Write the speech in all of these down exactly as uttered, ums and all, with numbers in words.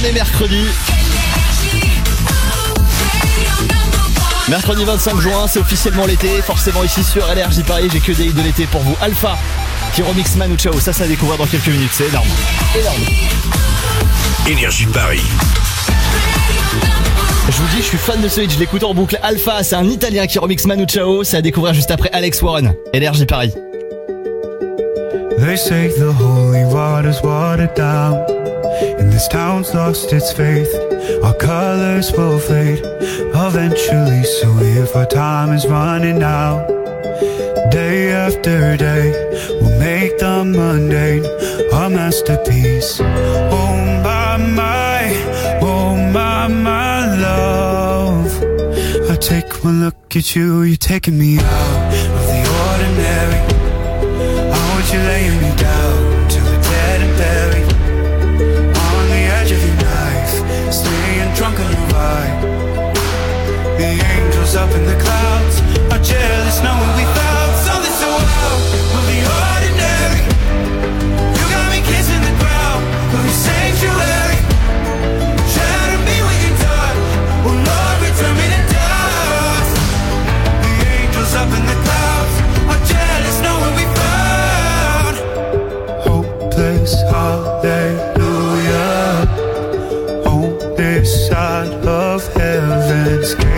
est mercredi. Mercredi vingt-cinq juin, c'est officiellement l'été. Forcément ici sur L R J Paris, j'ai que des hits de l'été pour vous. Alpha qui remix Manu Chao, ça ça à découvrir dans quelques minutes, c'est énorme. Énorme. Énergie Paris. Je vous dis, je suis fan de ce hit, je l'écoute en boucle. Alpha, c'est un Italien qui remix Manu Chao, c'est à découvrir juste après Alex Warren. L R J Paris. They say the holy water's watered down, and this town's lost its faith. Our colors will fade eventually, so if our time is running out, day after day, we'll make the mundane a masterpiece. Oh my, my, oh my, my love, I take one look at you, you're taking me out of the ordinary. I want you laying me down till we're dead and buried on the edge of your knife, staying drunk on your vibe. The angels up in the clouds are jealous knowing we found something so out of the ordinary. You got me kissing the ground of your sanctuary. Shadow me when you're done. Oh Lord, return me to dust. The angels up in the clouds are jealous knowing we found hopeless hallelujah on this side of heaven's gate.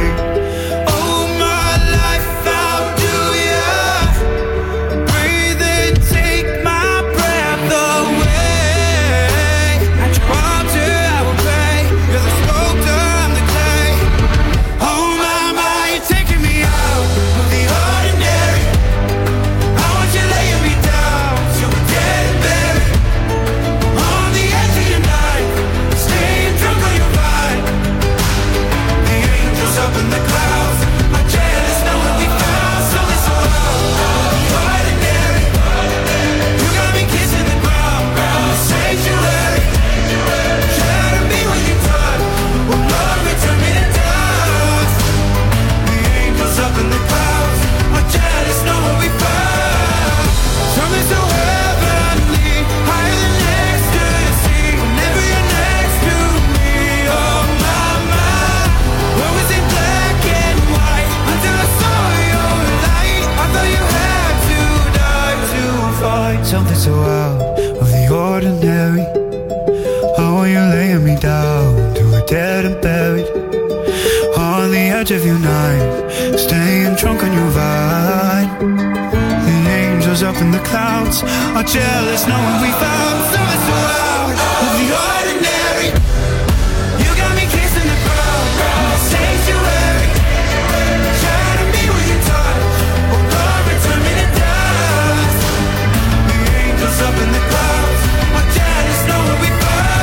Something so out of the ordinary. How are you laying me down till we're dead and buried on the edge of your night, staying drunk on your vine. The angels up in the clouds are jealous knowing we found something so out of the ordinary. You got me kissing the ground in the sanctuary. Shadow me when you touch. Oh Lord, return me to dust. The angels up in the clouds are jealous knowing we found.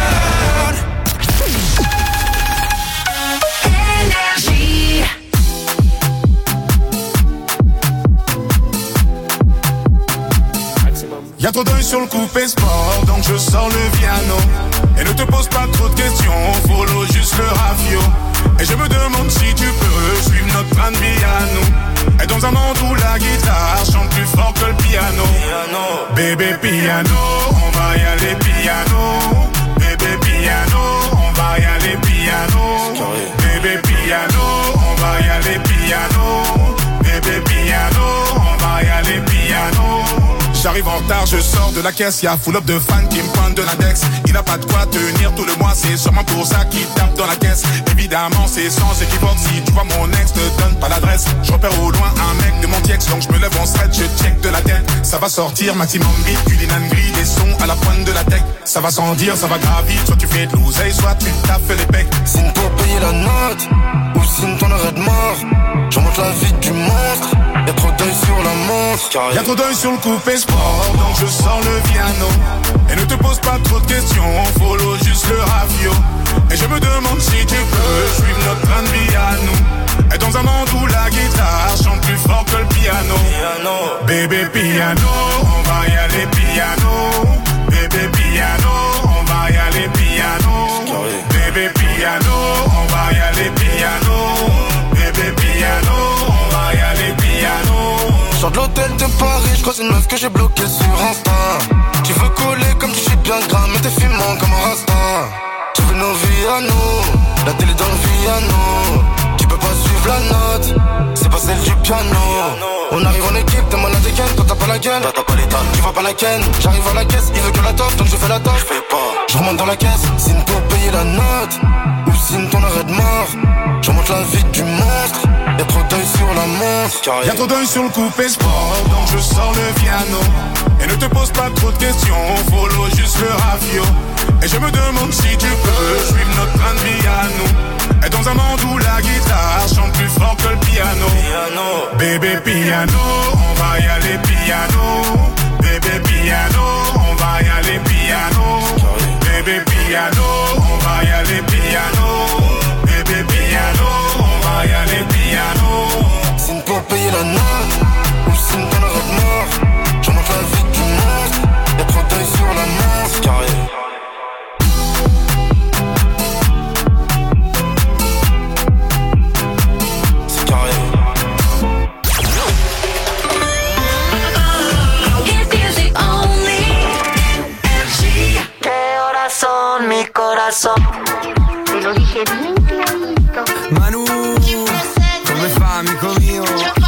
Énergie. Y'a trop d'œil sur le coupé sport, donc je sors le piano. Et ne te pose pas trop de questions, follow juste le rafio. Et je me demande si tu peux suivre notre train de vie à nous. Et dans un monde où la guitare chante plus fort que le piano. Bébé piano, on va y aller piano. Bébé piano, on va y aller piano. Bébé piano, on va y aller piano. Bébé piano, on va y aller piano. J'arrive en retard, je sors de la caisse, y'a full up de fans qui me pointent de l'index. Il a pas de quoi tenir tout le mois, c'est sûrement pour ça qu'il tape dans la caisse. Évidemment, c'est sans équivoque, si tu vois mon ex, te donne pas l'adresse. Je repère au loin un mec de mon tiex, donc je me lève en stretch, je check de la tête. Ça va sortir, maximum vite, culinane grille, des sons à la pointe de la tech. Ça va sans dire, ça va grave vite, soit tu fais de l'oseille, soit tu taffes les pecs. Signe pour payer la note, ou signe ton arrêt de mort. Je remonte la vie du monstre, y'a trop d'œil sur la montre. Y'a trop d'œil sur le coupé sport, donc je sors le piano. Et ne te pose pas trop de questions, follow juste le rafio. Et je me demande si tu peux suivre notre train de vie à nous. Et dans un monde où la guitare chante plus fort que le piano. Bébé piano, on va y aller piano. Bébé piano, on va y aller piano. Bébé piano, on va y aller piano. Bébé piano, on va y aller piano. Sors de l'hôtel de Paris, je croise une meuf que j'ai bloquée sur Insta. Tu veux coller comme tu fais bien gras, mais t'es filmant comme un rasta. Tu veux nos vies Cyrano, la télé dans le piano. Tu peux pas suivre la note, c'est pas celle du piano. On arrive en équipe, t'es malade again, toi t'as pas la gueule, t'as pas l'état, tu vas pas la ken. J'arrive à la caisse, il veut que la toffe, donc je fais la toffe. Je fais pas, je remonte dans la caisse, signe pour payer la note, ou signe ton arrêt de mort. Je remonte la vie du monstre, y'a trop d'œil sur la montre. Y'a trop d'œil sur le coupé sport, donc je sors le piano. Et ne te pose pas trop de questions, follow juste le rafio. Et je me demande si tu peux suivre notre train de vie à nous. Et dans un monde où la guitare chante plus fort que le piano. Piano. Bébé piano, on va y aller piano. Bébé piano, on va y aller piano. Bébé piano, on va y aller piano. Bébé piano, on va y aller piano. Signe pour payer la note, ou signe ton arrêt de mort. Je remonte la vie du monstre, y'a trop d'œil sur la montre. Carré. Mi corazón. Te lo dije bien clarito. Manu, come fa amico mio?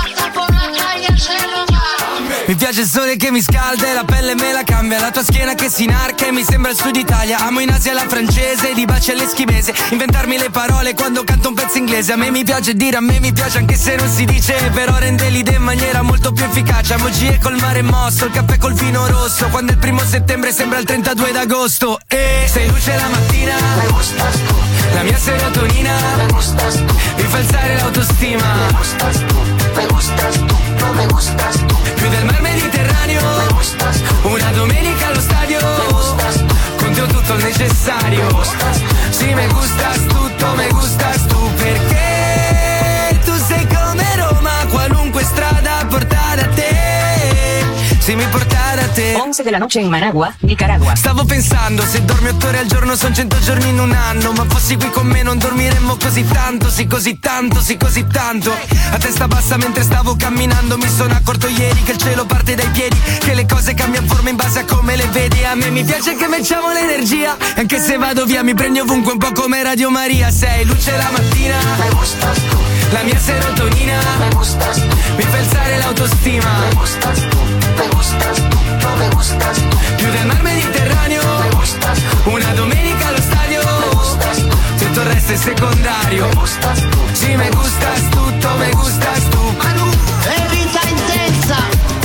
Mi piace il sole che mi scalda e la pelle me la cambia. La tua schiena che si inarca e mi sembra il sud Italia. Amo in Asia la francese, di baci all'eschimese. Inventarmi le parole quando canto un pezzo inglese. A me mi piace dire, a me mi piace anche se non si dice. Però rende l'idea in maniera molto più efficace. Emoji col mare mosso, il caffè col vino rosso. Quando il primo settembre sembra il trentadue d'agosto. E sei luce la mattina, Me gustas tú, la mia serotonina me gustas tú, mi fa alzare l'autostima. me gustas tú, me gustas tú, no me gustas tú, Più del mar Mediterraneo, me gustas tú, una domenica allo stadio. me gustas tú, Con te ho tutto il necessario. me gustas tú, Sì, me gustas tutto, me gustas tu. Perché tu sei come Roma, qualunque strada porta da te. Se mi porta da te. once de la noche en Managua, Nicaragua. Stavo pensando, se dormi otto ore al giorno son cento giorni in un anno. Ma fossi qui con me non dormiremmo così tanto. Sì, così tanto, sì, così tanto. A testa bassa mentre stavo camminando mi sono accorto ieri che il cielo parte dai piedi, che le cose cambiano forma in base a come le vedi. A me mi piace che mettiamo l'energia, anche se vado via mi prendi ovunque un po' come Radio Maria. Sei luce la mattina, me gustas tú, la mia serotonina me gustas tú, mi fa alzare l'autostima. me gustas tú, me gustas tú, no me gustas tú, Più del mar Mediterraneo, me gustas tú, una domenica allo stadio. me gustas tú, Tutto il resto è secondario. me gustas tú. Sì, me gustas tutto, me gustas tu. Manu. È vita intensa.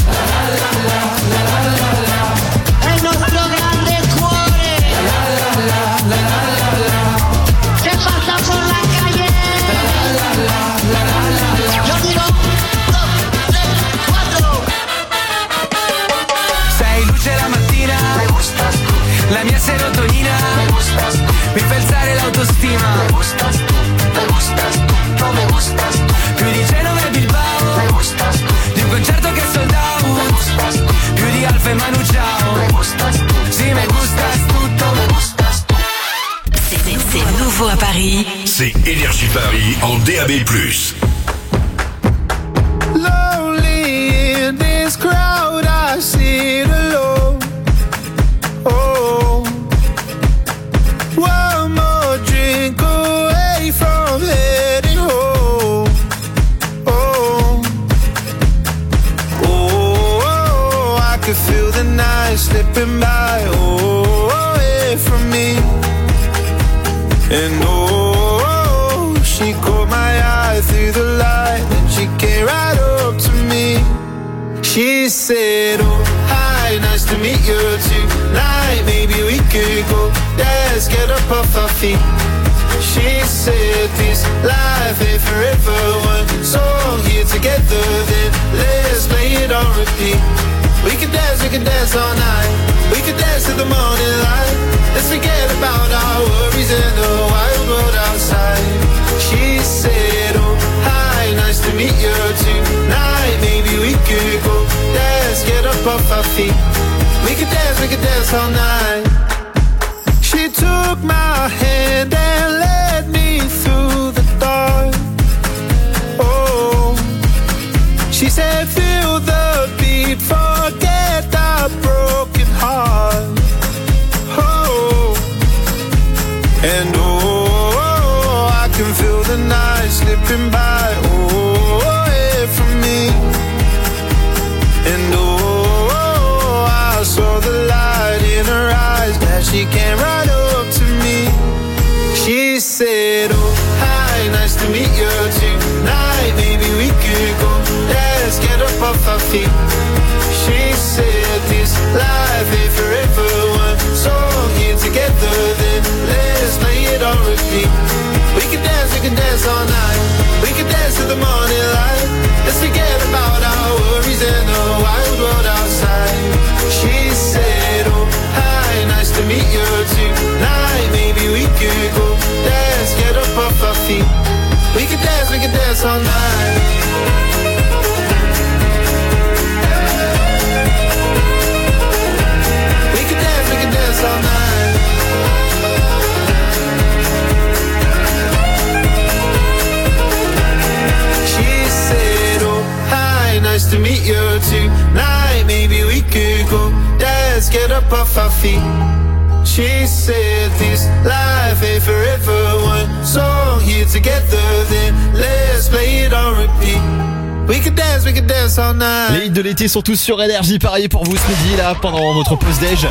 È il nostro grande cuore. Che passa por la calle. Yo digo dos, tres, cuatro. Sei luce la mattina, Me gustas tú, la mia serotonina me gustas tú, mi fa alzare l'autostima. me gustas tú, me gustas tú, no me gustas tú, Più di Genova e me Bilbao, gustas tú, di un concerto che è sold me out. gustas tú, Più di Alfa e Manu Ciao. me gustas tú, Sì, me gustas tutto, me me gustas tú. C'est nouveau à Paris. C'est Énergie Paris en D A B plus. Lonely in this crowd, I sit alone. Oh, one more drink away from heading home. Oh, oh, oh, I could feel the night slipping by. Oh, away from me. And oh, she caught my eye through the light, and she came right up to me. She said, oh, hi, nice to meet you tonight. Maybe we could go dance, get up off our feet. She said, this life ain't forever. One song here together, then let's play it on repeat. We can dance, we can dance all night. We can dance to the morning light. Let's forget about our worries and the wild world outside. She said, oh, hi, nice to meet you tonight. Maybe we could go dance, get up off our feet. We could dance, we could dance all night. She took my hand and led me through the dark. Oh, she said, feel the beat, forget our broken heart. Oh, and oh, slipping by, oh, away from me. And oh, I saw the light in her eyes that she came right up to me. She said, oh, hi, nice to meet you tonight. Maybe we could go, let's get up off our feet. She said this life ain't forever, one song here together, then let's play it on repeat. We can dance, we can dance all night. We can dance to the morning light. Let's forget about our worries and the wild world outside. She said, oh, hi, nice to meet you tonight. Maybe we could go dance, get up off our feet. We can dance, we can dance all night. All night. She said, oh, hi, nice to meet you tonight. Maybe we could go dance, get up off our feet. She said this life ain't forever, one song here together, then let's play it on repeat. We can dance, we can dance all night. Les hits de l'été sont tous sur Énergie Paris pour vous ce midi là pendant votre pause déj.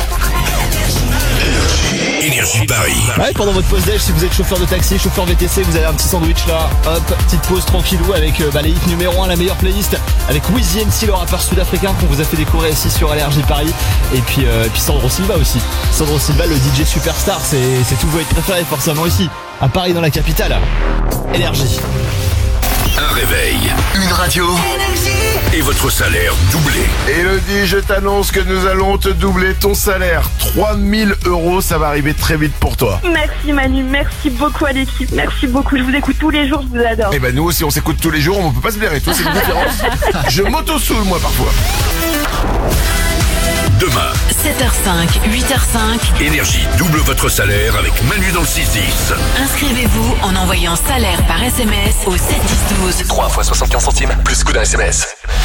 Énergie Paris. Ouais, pendant votre pause déj, si vous êtes chauffeur de taxi, chauffeur V T C, vous avez un petit sandwich là, hop, petite pause tranquillou avec euh, bah, les hits numéro un, la meilleure playlist avec Weezy M C, le rappeur sud-africain qu'on vous a fait découvrir ici sur Énergie Paris, et puis euh, et puis Sandro Silva aussi. Sandro Silva, le D J superstar, c'est c'est tous vos hits préférés forcément ici à Paris dans la capitale. Énergie. Un réveil, une radio et votre salaire doublé. Elodie, je t'annonce que nous allons te doubler ton salaire. trois mille euros, ça va arriver très vite pour toi. Merci Manu, merci beaucoup à l'équipe, merci beaucoup. Je vous écoute tous les jours, je vous adore. Et ben nous aussi, on s'écoute tous les jours, on peut pas se blairer. Toi, c'est une différence. Je m'auto-soule, moi, parfois. Demain, sept heures cinq, huit heures cinq. Énergie double votre salaire avec Manu dans le six dix. Inscrivez-vous en envoyant salaire par S M S au sept dix douze. trois fois soixante-quinze centimes, plus coût d'un S M S.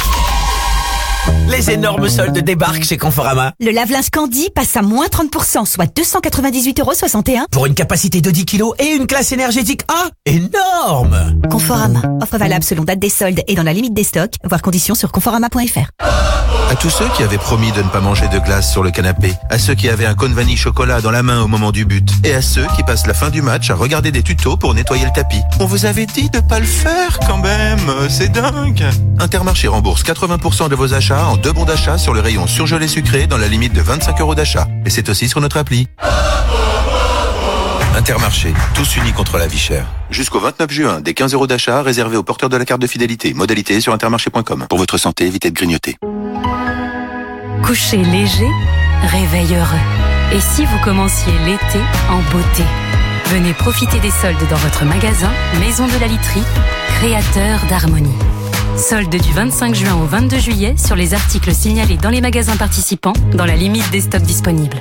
Les énormes soldes débarquent chez Conforama. Le lave-linge Candy passe à moins trente pour cent, soit deux cent quatre-vingt-dix-huit euros soixante et un. Pour une capacité de dix kilos et une classe énergétique A. Énorme! Conforama. Offre valable selon date des soldes et dans la limite des stocks. Voir conditions sur conforama point f r. À tous ceux qui avaient promis de ne pas manger de glace sur le canapé, à ceux qui avaient un cône vanille chocolat dans la main au moment du but, et à ceux qui passent la fin du match à regarder des tutos pour nettoyer le tapis. On vous avait dit de pas le faire quand même, c'est dingue. Intermarché rembourse quatre-vingts pour cent de vos achats en deux bons d'achat sur le rayon surgelé sucré dans la limite de vingt-cinq euros d'achat. Et c'est aussi sur notre appli. Intermarché, tous unis contre la vie chère. Jusqu'au vingt-neuf juin, des quinze euros d'achat réservés aux porteurs de la carte de fidélité. Modalité sur intermarché point com. Pour votre santé, évitez de grignoter. Coucher léger, réveil heureux. Et si vous commenciez l'été en beauté? Venez profiter des soldes dans votre magasin Maison de la Literie, créateur d'harmonie. Soldes du vingt-cinq juin au vingt-deux juillet sur les articles signalés dans les magasins participants dans la limite des stocks disponibles.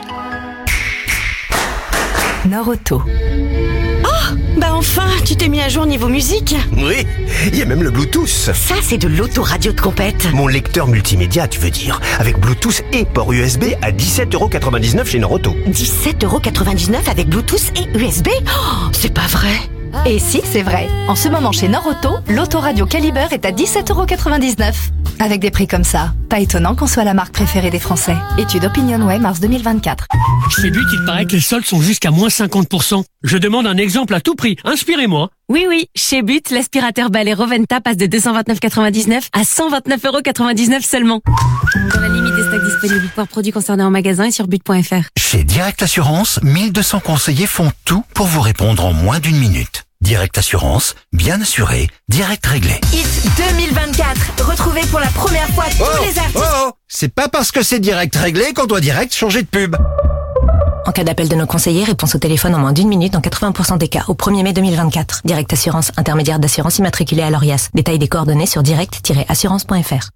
Nord-Auto. Oh, bah enfin, tu t'es mis à jour niveau musique. Oui, il y a même le Bluetooth. Ça, c'est de l'autoradio de compète. Mon lecteur multimédia, tu veux dire, avec Bluetooth et port U S B à dix-sept euros quatre-vingt-dix-neuf chez Nord-Auto. dix-sept euros quatre-vingt-dix-neuf avec Bluetooth et U S B? Oh, c'est pas vrai. Et si, c'est vrai. En ce moment, chez Nord-Auto, l'autoradio Caliber est à dix-sept euros quatre-vingt-dix-neuf. Avec des prix comme ça, pas étonnant qu'on soit la marque préférée des Français. Étude OpinionWay, mars deux mille vingt-quatre. Chez But, il paraît que les soldes sont jusqu'à moins cinquante pour cent. Je demande un exemple à tout prix. Inspirez-moi. Oui, oui. Chez But, l'aspirateur balai Roventa passe de deux cent vingt-neuf euros quatre-vingt-dix-neuf à cent vingt-neuf euros quatre-vingt-dix-neuf seulement. Dans la limite des stocks disponibles pour produits concernés en magasin et sur but point f r. Chez Direct Assurance, mille deux cents conseillers font tout pour vous répondre en moins d'une minute. Direct Assurance, bien assuré, direct réglé. Hit deux mille vingt-quatre, retrouvez pour la première fois tous oh, les artistes. Oh, oh. C'est pas parce que c'est direct réglé qu'on doit direct changer de pub. En cas d'appel de nos conseillers, réponse au téléphone en moins d'une minute dans quatre-vingts pour cent des cas, au premier mai deux mille vingt-quatre. Direct Assurance, intermédiaire d'assurance immatriculée à l'Orias. Détail des coordonnées sur direct tiret assurance point f r.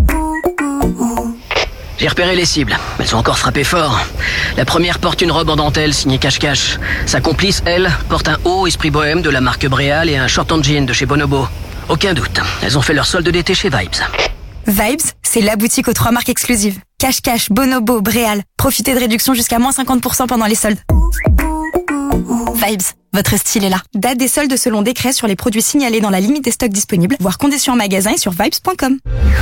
J'ai repéré les cibles. Elles ont encore frappé fort. La première porte une robe en dentelle signée cache-cache. Sa complice, elle, porte un haut esprit bohème de la marque Bréal et un short en jean de chez Bonobo. Aucun doute, elles ont fait leur solde d'été chez Vibes. Vibes, c'est la boutique aux trois marques exclusives. Cache-cache, Bonobo, Bréal. Profitez de réductions jusqu'à moins cinquante pour cent pendant les soldes. Vibes. Votre style est là. Date des soldes selon décret sur les produits signalés dans la limite des stocks disponibles, voire conditions en magasin et sur vibes point com.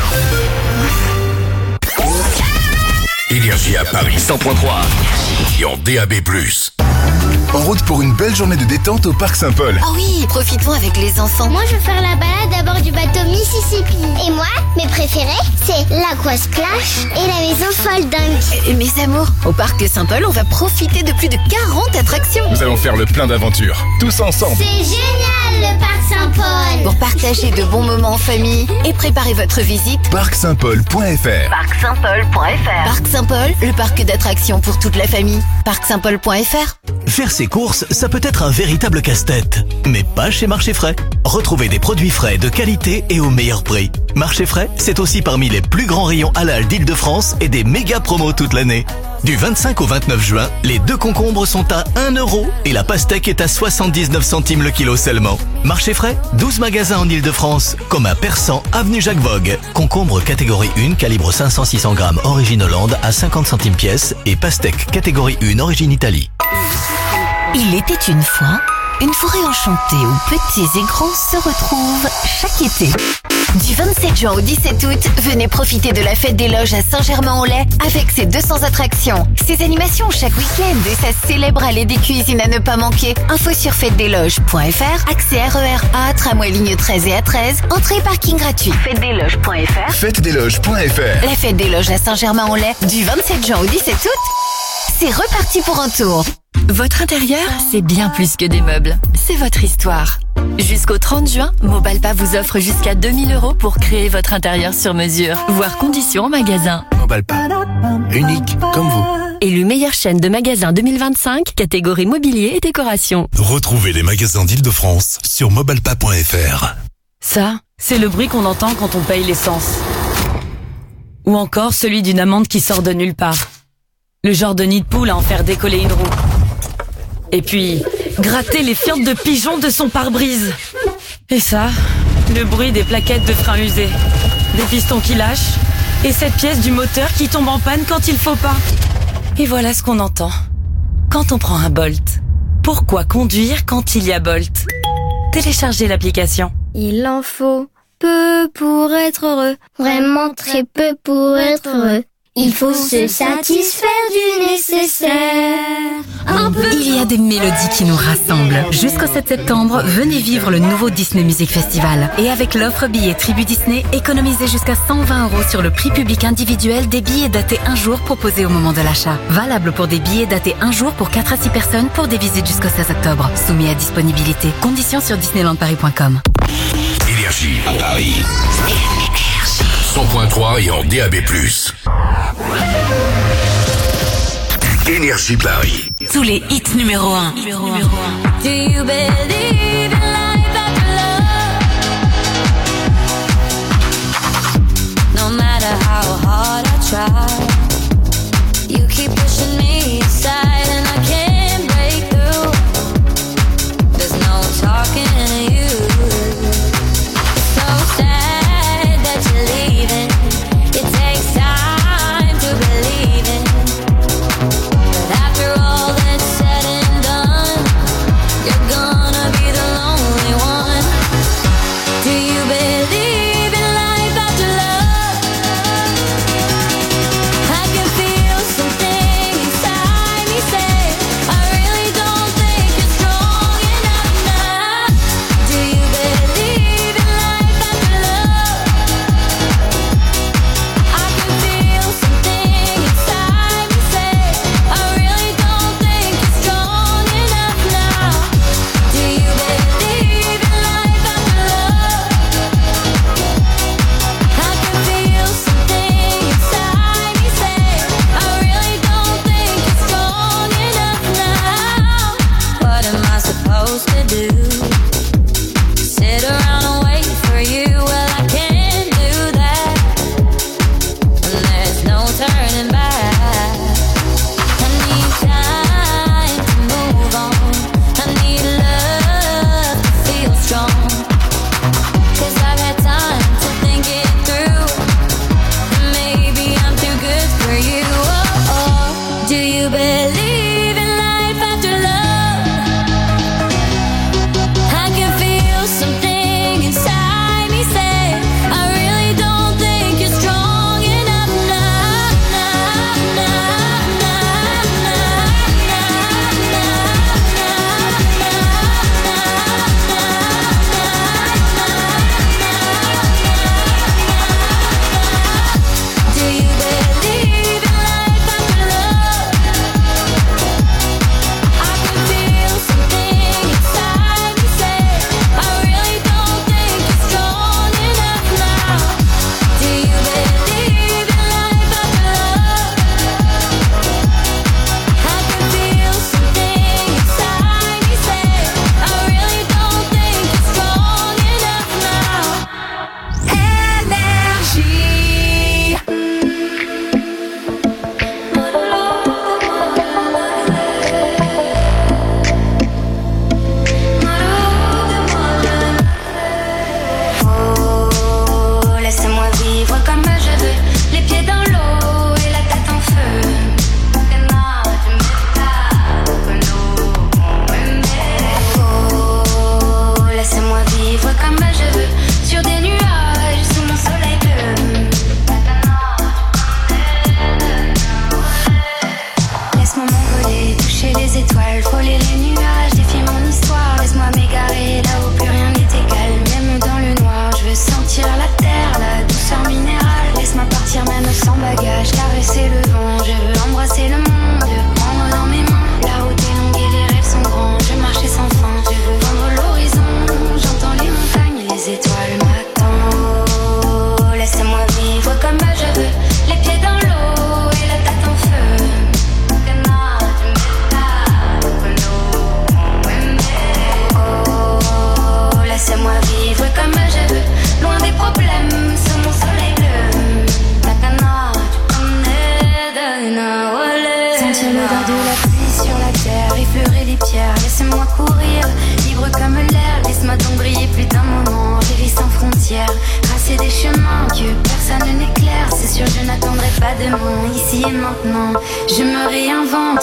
Énergie à Paris cent point trois et en D A B plus. En route pour une belle journée de détente au Parc Saint-Paul. Oh oui, profitons avec les enfants. Moi, je veux faire la balade à bord du bateau Mississippi. Et moi, mes préférés, c'est l'Aqua Splash et la maison folle dingue. Et mes amours, au Parc Saint-Paul, on va profiter de plus de quarante attractions. Nous allons faire le plein d'aventures, tous ensemble. C'est génial, le Parc Saint-Paul. Pour partager de bons moments en famille et préparer votre visite, parc saint paul point f r. parc saint paul point f r. Parc Saint-Paul, le parc d'attractions pour toute la famille. parc saint paul point f r. Faire ses courses, ça peut être un véritable casse-tête. Mais pas chez Marché Frais. Retrouvez des produits frais de qualité et au meilleur prix. Marché Frais, c'est aussi parmi les plus grands rayons halal d'Île-de-France et des méga promos toute l'année. Du vingt-cinq au vingt-neuf juin, les deux concombres sont à un euro et la pastèque est à soixante-dix-neuf centimes le kilo seulement. Marché Frais, douze magasins en Île-de-France, comme à Persan, avenue Jacques Vogue. Concombre catégorie un, calibre cinq cents à six cents grammes, origine Hollande, à cinquante centimes pièce et pastèque catégorie un, origine Italie. Il était une fois une forêt enchantée où petits et grands se retrouvent chaque été. Du vingt-sept juin au dix-sept août, venez profiter de la fête des loges à Saint-Germain-en-Laye avec ses deux cents attractions. Ses animations chaque week-end et sa célèbre allée des cuisines à ne pas manquer. Info sur fête des loges point f r, accès R E R A, tramway ligne treize et A treize, entrée parking gratuit. fête des loges point f r. fête des loges point f r. La fête des loges à Saint-Germain-en-Laye du vingt-sept juin au dix-sept août. C'est reparti pour un tour. Votre intérieur, c'est bien plus que des meubles. C'est votre histoire. Jusqu'au trente juin, Mobalpa vous offre jusqu'à deux mille euros pour créer votre intérieur sur mesure. Voir conditions en magasin. Mobalpa. Unique comme vous. Élu meilleure chaîne de magasins deux mille vingt-cinq, catégorie mobilier et décoration. Retrouvez les magasins d'Île-de-France sur mobalpa point f r. Ça, c'est le bruit qu'on entend quand on paye l'essence. Ou encore celui d'une amande qui sort de nulle part. Le genre de nid de poule à en faire décoller une roue. Et puis, gratter les fientes de pigeons de son pare-brise. Et ça, le bruit des plaquettes de frein usées, des pistons qui lâchent, et cette pièce du moteur qui tombe en panne quand il faut pas. Et voilà ce qu'on entend quand on prend un Bolt. Pourquoi conduire quand il y a Bolt? Téléchargez l'application. Il en faut peu pour être heureux, vraiment très peu pour être heureux. Il faut se satisfaire du nécessaire. Un peu. Il y a des mélodies qui nous rassemblent. Jusqu'au sept septembre, venez vivre le nouveau Disney Music Festival. Et avec l'offre billets Tribu Disney, économisez jusqu'à cent vingt euros sur le prix public individuel des billets datés un jour proposés au moment de l'achat. Valable pour des billets datés un jour pour quatre à six personnes pour des visites jusqu'au seize octobre. Soumis à disponibilité. Conditions sur disneyland paris point com. Énergie à Paris. cent point trois et en D A B plus. Énergie Paris. Tous les hits numéro un. Numéro un. Do you believe in life after love? No matter how hard I try, you keep pushing me aside and I can't break through. There's no talking to you. So sad that you're leaving. It takes time to believe it. But after all that's said and done, you're gonna be the lonely one. Do you believe in life after love? I can feel something inside.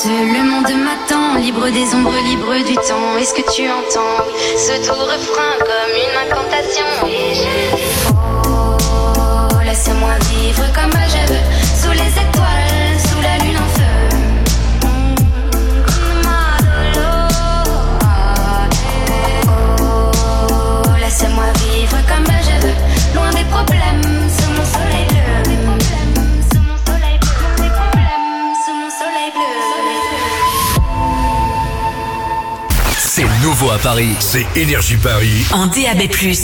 Le monde m'attend, libre des ombres, libre du temps. Est-ce que tu entends ce doux refrain comme une incantation? Et j'ai dit oh, laisse-moi vivre comme je veux, sous les étoiles, sous la lune en feu. Oh, laisse-moi vivre comme je veux, loin des problèmes, sous mon soleil bleu. Sous mon soleil bleu, loin des problèmes, sous mon soleil bleu. C'est nouveau à Paris, c'est Énergie Paris. En D A B plus.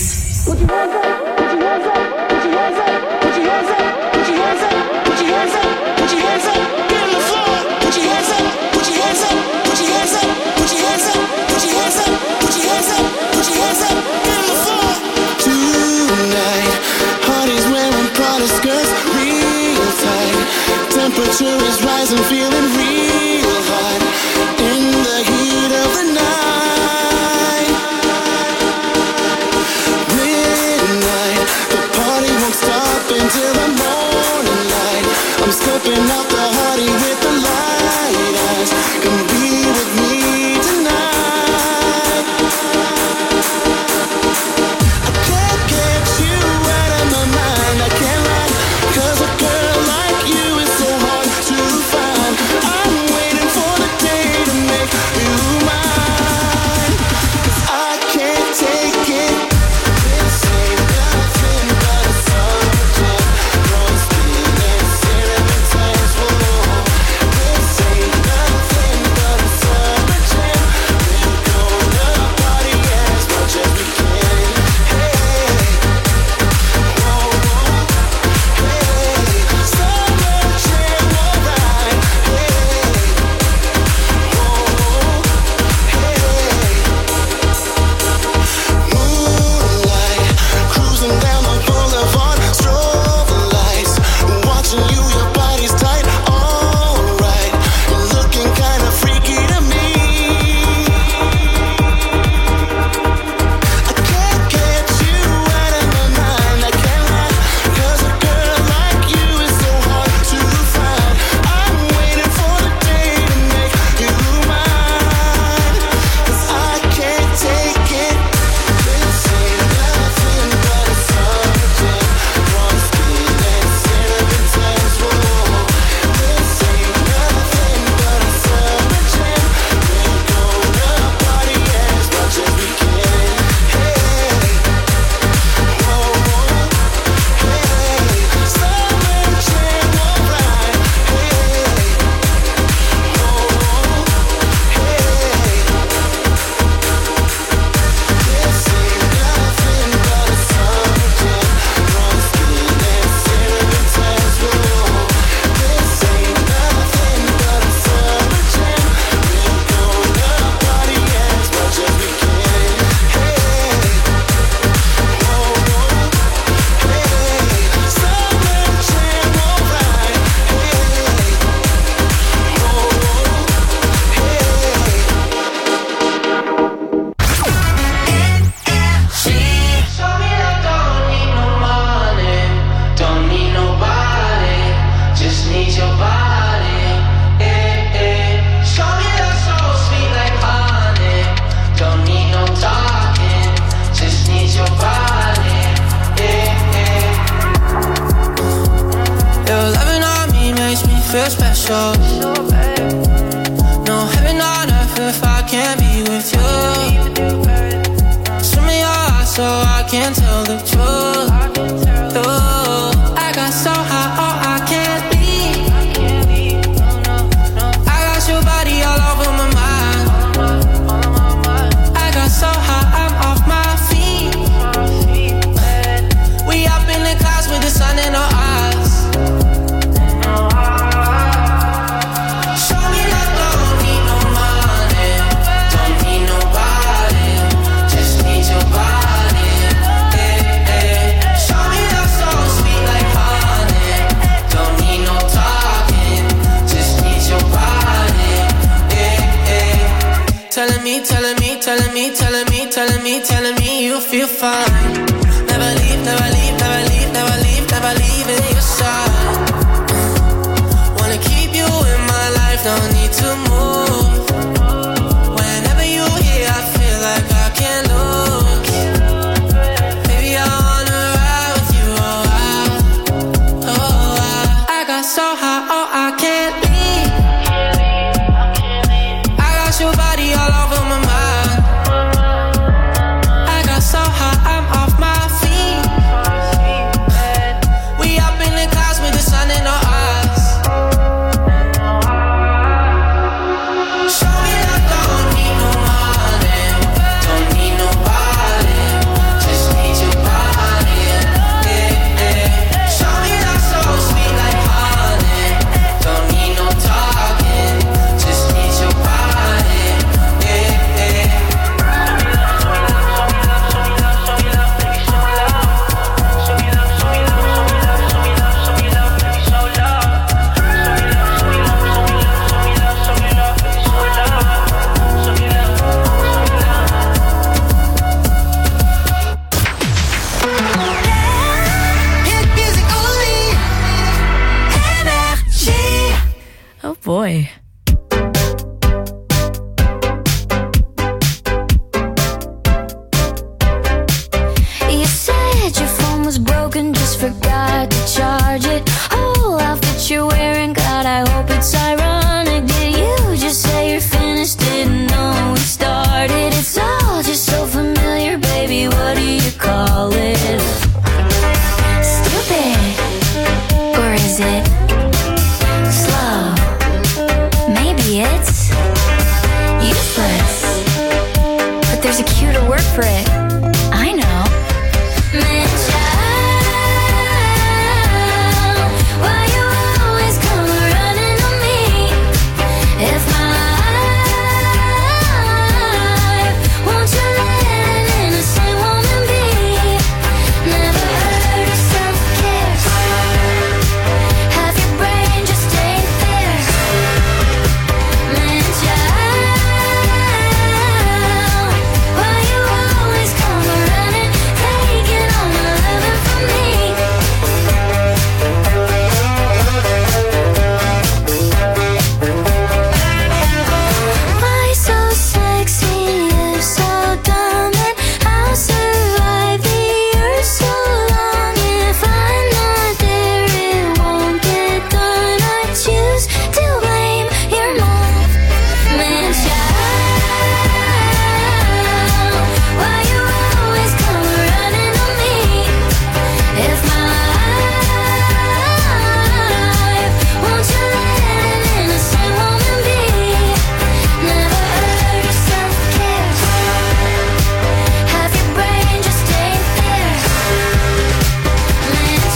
Temperature is rising, feeling real hot in the heat of the night. Midnight, the party won't stop until the morning light. I'm stepping out the party with the light eyes. Come be with me tonight. I can't get you out of my mind, I can't lie, 'cause a girl like you is so hard to find. I'm waiting for the day to make you mine, 'cause I can't take it. This ain't nothing but a summer jam. Run speed and cinnamon tangs for more. This ain't nothing but a summer jam. We're gonna party as much as we can. Hey, whoa, whoa, hey, summer jam, alright. Hey, whoa, hey, moonlight, cruising down the boulevard, strobe lights, watching you, your body's tight, alright. You're looking kinda freaky to me. I can't get you out of my mind, I can't lie, 'cause a girl like you is so hard to find. I'm waiting for the day to make you mine, 'cause I can't take it. This ain't nothing but a summer jam. Run speed and cinnamon tangs for more. This ain't nothing but a summer jam. We're gonna party as much as we can. Hey, whoa, whoa, hey, summer jam, alright. Hey, whoa, whoa, hey. This ain't nothing but a summer jam. Run speed and cinnamon tangs for more. This ain't nothing but a summer jam. We're gonna party as much as we can. Hey, whoa, whoa, hey, summer jam, alright. Hey, whoa, whoa, Show me I don't need no money, don't need nobody, just need your body. Eh, eh. Show me that so sweet like honey, don't need no talking, just need your body. Eh, eh. Your loving on me makes me feel special. No heaven on earth if I can't be with you. Swim in your eyes so I can tell the truth. Ooh, I got so high, oh, I can't leave. I got your body all over my mind. I got so high, I'm off my feet. We up in the clouds with the sun in our eyes. Show me that don't need no money, don't need nobody, just need your body. Eh, eh. Show me that so sweet like honey, don't need no talking, just need your body. Eh, eh. Telling me, telling me, telling me, telling me, telling me, telling me you feel fine. Never leave, never leave, never leave, never leave, never leave in your side. Wanna keep you in my life, don't need to move. soirée. You said your phone was broken, just forgot to charge it. Oh, outfit you're wearing, God, I hope it's ironic. Did you just say you're finished? Didn't know we started. It's all just so familiar, baby. What do you call it? Stupid, or is it slow? Maybe it's useless, but there's a cuter word for it. I know. Man, child, why you always come running to me? If my life, won't you let an innocent woman be? Never heard of self-care. Half your brain just ain't there. Man, child, why you always come running, taking all my loving from me? Why so sexy, you're so dumb, and I'll survive the earth so long. If I'm not there, it won't get done. I choose to blame your mom. Man, child, why you always come running to me? If my life, won't you let an innocent woman be? Never heard of self-care. Half your brain just ain't there. Man,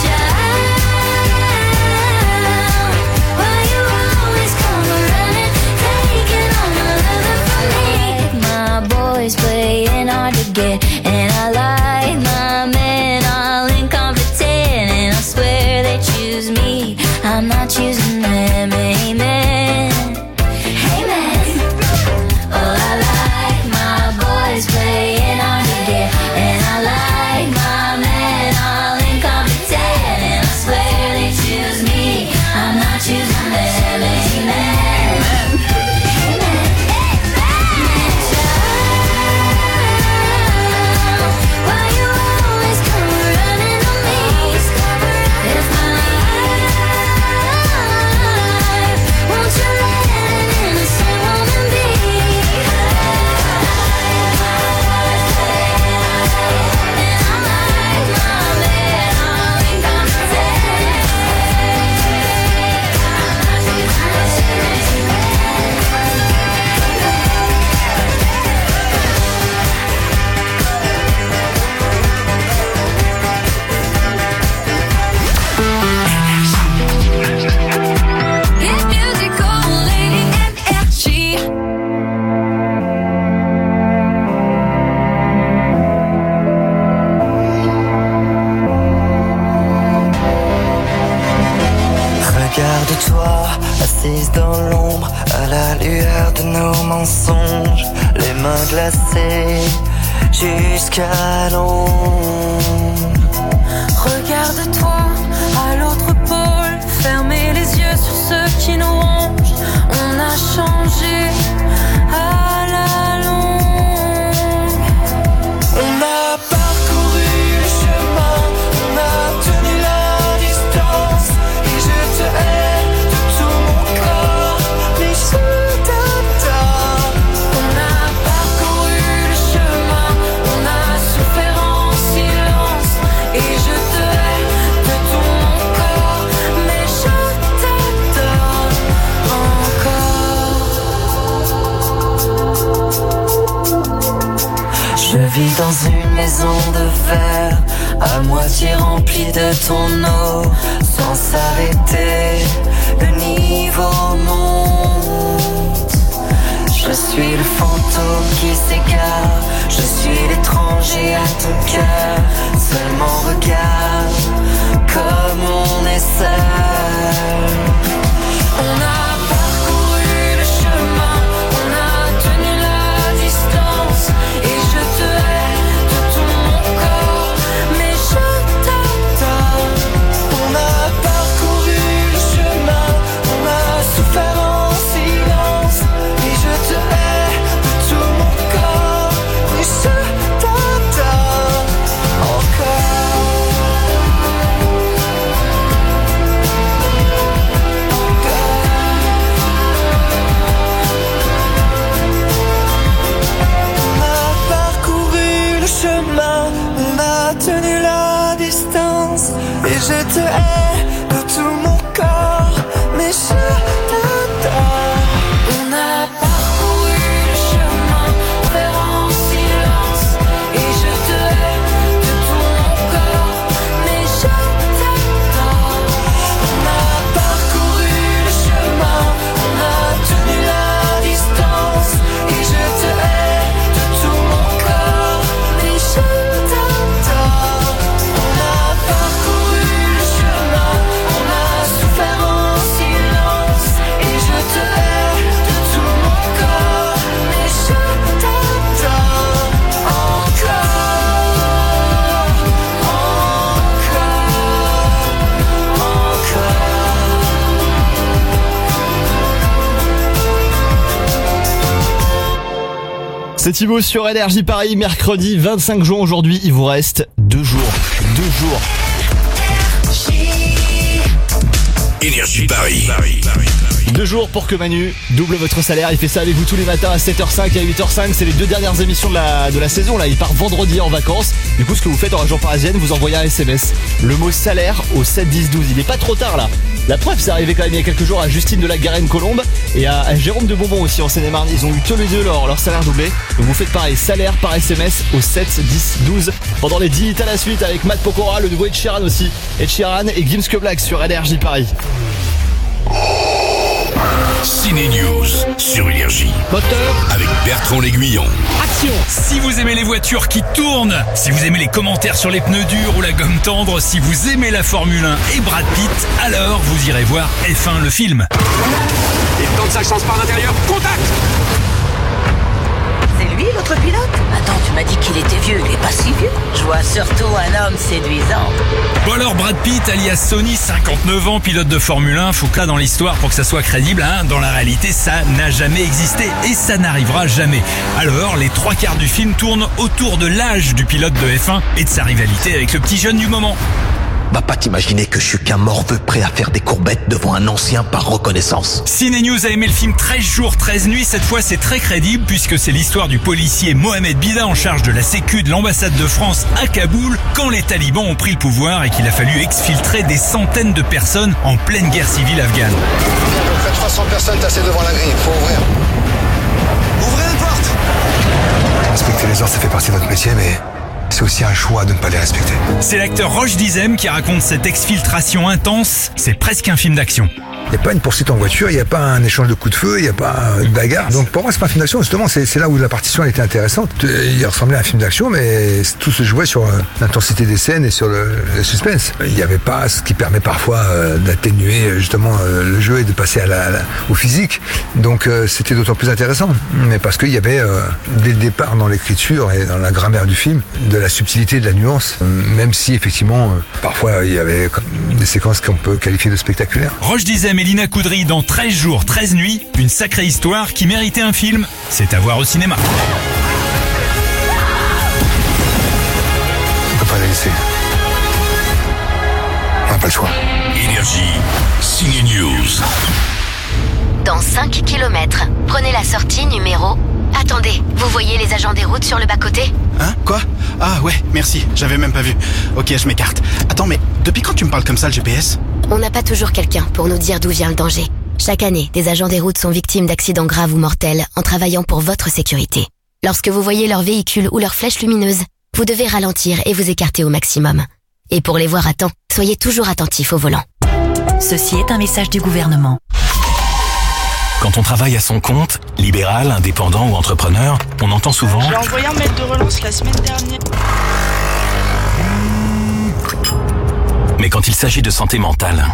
child, why you always come running, taking all my loving from me? My boys playing hard to get, and I like my men all incompetent, and I swear they choose me, I'm not choosing them. Amen, amen. Oh, I like my boys playing hard to get, and I like my men all incompetent, and I swear they choose me, I'm not choosing them. Amen, amen. Man, child, why you always come running to me? If my life, won't you let an innocent woman be? And I like my man all incompetent. Hit music only, energy. Regarde-toi, assise dans l'ombre, à la lueur de nos mensonges, les mains glacées jusqu'à l'ombre. Regarde-toi à l'autre pôle, fermez les yeux sur ceux qui nous rongent. On a changé à la longue. On a parcouru le chemin, on a tenu la distance, et je te hais de tout mon corps, mais je t'adore. On a parcouru le chemin, on a souffert en silence, et je te hais de tout mon corps, mais je t'adore encore. Je vis dans une maison de verre, à moitié remplie de ton eau, sans s'arrêter, le niveau monte. Je suis le fantôme qui s'égare, je suis l'étranger à ton cœur. Seulement regarde comme on est seul. On a parcouru le chemin, on a tenu la distance, et je te hais de tout mon corps, mais je t'adore. On a parcouru le chemin, on a souffert en je te hais de tout mon corps, mais je t'adore. On a parcouru le chemin, faire en silence, et je te hais de tout mon corps, mais je t'adore. On a parcouru le chemin, on a tenu la distance, et je te hais de tout mon corps, mais je t'adore. On a parcouru le chemin, on a souffert en silence, et je te hais de tout mon corps, mais je t'adore encore, C'est Thibaut sur Énergie Paris, mercredi vingt-cinq juin aujourd'hui, il vous reste deux jours. Deux jours. Énergie Paris. Deux jours pour que Manu double votre salaire. Il fait ça avec vous tous les matins à sept heures cinq et à huit heures cinq. C'est les deux dernières émissions de la, de la saison. Là, il part vendredi en vacances. Du coup, ce que vous faites en région parisienne, vous envoyez un S M S. Le mot salaire au sept dix douze. Il est pas trop tard là. La preuve, c'est arrivé quand même il y a quelques jours à Justine de la Garenne-Colombe et à, à Jérôme de Bourbon aussi en Seine-et-Marne. Ils ont eu tous les deux leur, leur salaire doublé. Donc vous faites pareil, salaire par S M S au sept dix douze. Pendant les dix hits à la suite avec Matt Pokora, le nouveau Ed Sheeran aussi. Ed Sheeran et Gims Que Black sur Énergie Paris. Ciné News sur Énergie. Moteur. Avec Bertrand L'Aiguillon. Action. Si vous aimez les voitures qui tournent, si vous aimez les commentaires sur les pneus durs ou la gomme tendre, si vous aimez la Formule un et Brad Pitt, alors vous irez voir F un le film. Il tente sa chance par l'intérieur. Contact! C'est lui l'autre pilote? Attends, tu m'as dit qu'il était vieux, il est pas si vieux. Je vois surtout un homme séduisant. Bon alors Brad Pitt, alias Sonny, cinquante-neuf ans, pilote de Formule un, faut que là dans l'histoire pour que ça soit crédible, hein, dans la réalité ça n'a jamais existé et ça n'arrivera jamais. Alors les trois quarts du film tournent autour de l'âge du pilote de F un et de sa rivalité avec le petit jeune du moment. Va pas t'imaginer que je suis qu'un morveux prêt à faire des courbettes devant un ancien par reconnaissance. Ciné News a aimé le film treize jours, treize nuits. Cette fois, c'est très crédible puisque c'est l'histoire du policier Mohamed Bida en charge de la sécu de l'ambassade de France à Kaboul quand les talibans ont pris le pouvoir et qu'il a fallu exfiltrer des centaines de personnes en pleine guerre civile afghane. À peu près trois cents personnes tassées devant la grille. Faut ouvrir. Ouvrez la porte! Respecter les ordres, ça fait partie de votre métier, mais c'est aussi un choix de ne pas les respecter. C'est l'acteur Roche Dizem qui raconte cette exfiltration intense. C'est presque un film d'action. Il n'y a pas une poursuite en voiture, il n'y a pas un échange de coups de feu, il n'y a pas une bagarre. Donc pour moi, c'est pas un film d'action. Justement, c'est, c'est là où la partition elle était intéressante. Il ressemblait à un film d'action, mais tout se jouait sur l'intensité des scènes et sur le, le suspense. Il n'y avait pas ce qui permet parfois euh, d'atténuer justement euh, le jeu et de passer à la, à la, au physique. Donc euh, c'était d'autant plus intéressant. Mais parce qu'il y avait, euh, dès le départ dans l'écriture et dans la grammaire du film, de la subtilité, de la nuance, même si effectivement, euh, parfois il y avait des séquences qu'on peut qualifier de spectaculaires. Roche Dizem et Lina Coudry dans treize jours, treize nuits, une sacrée histoire qui méritait un film. C'est à voir au cinéma. On peut pas la laisser. On n'a pas le choix. Énergie, Ciné News. Dans cinq kilomètres, prenez la sortie numéro... Attendez, vous voyez les agents des routes sur le bas-côté? Hein? Quoi? Ah ouais, merci, j'avais même pas vu. Ok, je m'écarte. Attends, mais depuis quand tu me parles comme ça, le G P S? On n'a pas toujours quelqu'un pour nous dire d'où vient le danger. Chaque année, des agents des routes sont victimes d'accidents graves ou mortels en travaillant pour votre sécurité. Lorsque vous voyez leur véhicule ou leur flèche lumineuse, vous devez ralentir et vous écarter au maximum. Et pour les voir à temps, soyez toujours attentifs au volant. Ceci est un message du gouvernement. Quand on travaille à son compte, libéral, indépendant ou entrepreneur, on entend souvent... J'ai envoyé un mail de relance la semaine dernière. Mais quand il s'agit de santé mentale,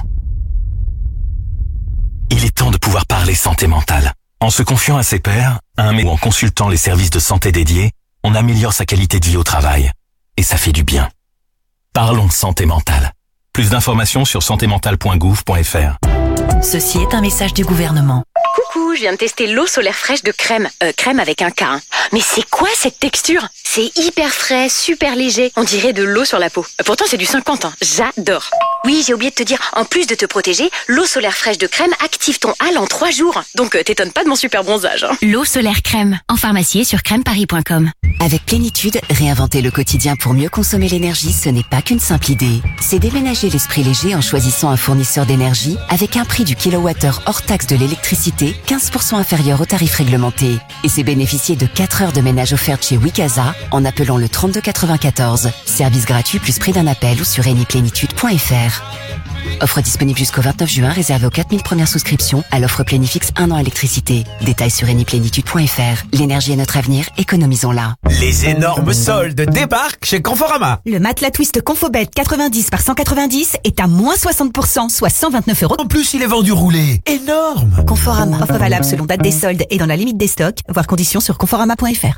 il est temps de pouvoir parler santé mentale. En se confiant à ses pairs, à un médecin ou en consultant les services de santé dédiés, on améliore sa qualité de vie au travail. Et ça fait du bien. Parlons santé mentale. Plus d'informations sur santé mentale point gouv point f r. Ceci est un message du gouvernement. Coucou, je viens de tester l'eau solaire fraîche de Crème. Euh, Crème avec un K. Hein. Mais c'est quoi cette texture? C'est hyper frais, super léger. On dirait de l'eau sur la peau. Euh, pourtant, c'est du cinquante. Hein. J'adore. Oui, j'ai oublié de te dire, en plus de te protéger, l'eau solaire fraîche de Crème active ton hâle en trois jours. Donc, euh, t'étonnes pas de mon super bronzage. Hein. L'eau solaire Crème, en pharmacie et sur crème paris point com. Avec Plénitude, réinventer le quotidien pour mieux consommer l'énergie, ce n'est pas qu'une simple idée. C'est déménager l'esprit léger en choisissant un fournisseur d'énergie avec un prix du kilowattheure hors taxe de l'électricité quinze pour cent inférieur au tarif réglementé. Et c'est bénéficier de quatre heures de ménage offertes chez Wikaza en appelant le trente-deux quatre-vingt-quatorze. Service gratuit plus prix d'un appel ou sur eni plénitude point f r. Offre disponible jusqu'au vingt-neuf juin, réservée aux quatre mille premières souscriptions à l'offre Plénifix un an électricité. Détails sur eni plénitude point f r. L'énergie est notre avenir, économisons-la. Les énormes soldes débarquent chez Conforama. Le matelas Twist Confobed quatre-vingt-dix par cent quatre-vingt-dix est à moins soixante pour cent, soit cent vingt-neuf euros. En plus, il est vendu roulé. Énorme. Conforama. Offre valable selon date des soldes et dans la limite des stocks. Voir conditions sur conforama point f r.